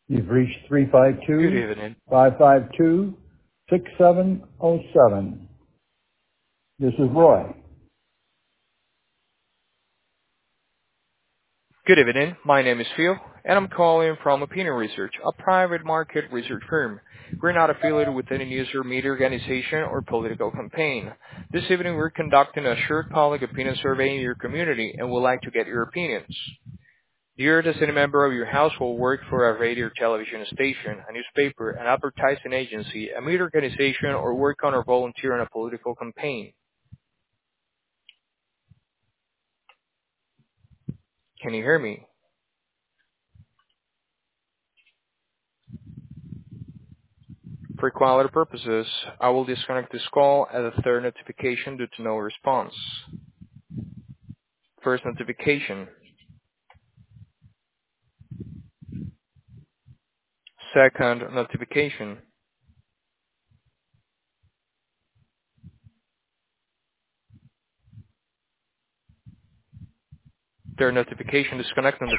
You've reached Good 352 evening. 552 6707. This is Roy. Good evening. My name is Phil, and I'm calling from Opinion Research, a private market research firm. We're not affiliated with any news or media organization or political campaign. This evening, we're conducting a short public opinion survey in your community, and would like to get your opinions. Does any member of your household work for a radio or television station, a newspaper, an advertising agency, a media organization, or work on or volunteer on a political campaign? Can you hear me? For quality purposes, I will disconnect this call at a third notification due to no response. First notification. Second notification. Third notification disconnecting the